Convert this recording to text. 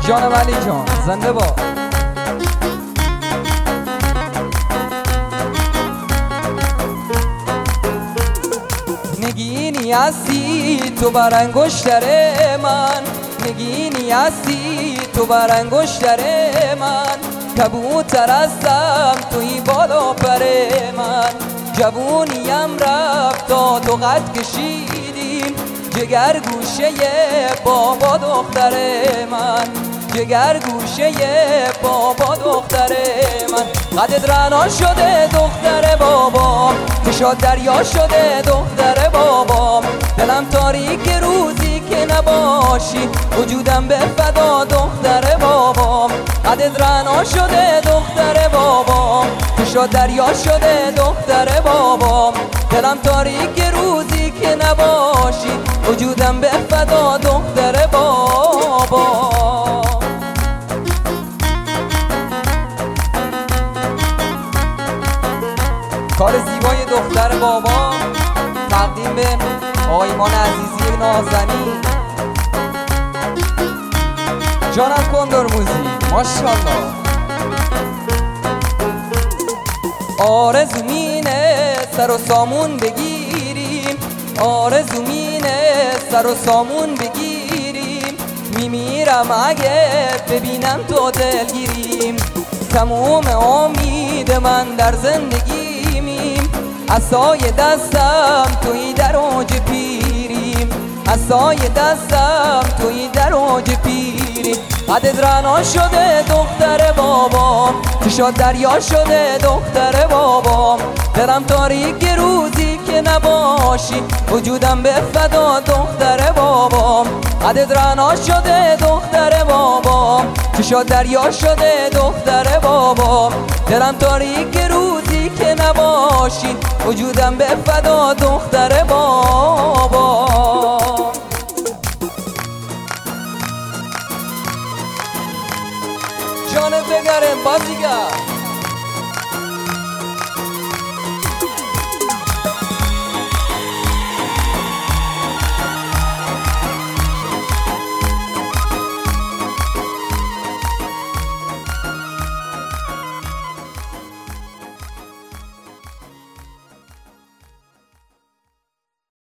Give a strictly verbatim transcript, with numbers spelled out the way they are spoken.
جانم علی جان زنده با نگینی هستی تو بر انگشتر من، نگینی هستی تو بر انگشتر من، کبوتر هستم توی بالا پر من، جوونیم رفت تا تو قد کشیدیم، جگر گوشه بابا دختر من، جگر گوشه بابا دختر من، قدت رعنا شده دختر بابام، چشات دریا شده دختر بابام، دلم تاریک روزی که نباشی، وجودم به فدا دختر بابام، قدت رعنا شده دختر بابام، چشات دریا شده دختر بابام، دلم تاریک روزی که نباشی، وجودم به فدا دختر بابام. کار زیبای دختر بابا تقدیم به آقای ایمان عزیزی نازنین. جانم کندرموزی ماشاءالله. آرزو مینه سر و سامون بگیریم، آرزو مینه سر و سامون بگیریم، میمیرم اگه ببینم تو دلگیریم، تموم امید من در زندگی، عصای دستم توی در اوج پیریم، عصای دستم توی در اوج پیریم، قدت رعنا شده دختر بابام، چشات دریا شده دختر بابام، دلم تاریک روزی که نباشی، وجودم به فدا دختر بابام، قدت رعنا شده دختر بابام، چشات دریا شده دختر بابام، دلم تاریک روزی که نباشی، وجودم به فدا دختر بابام.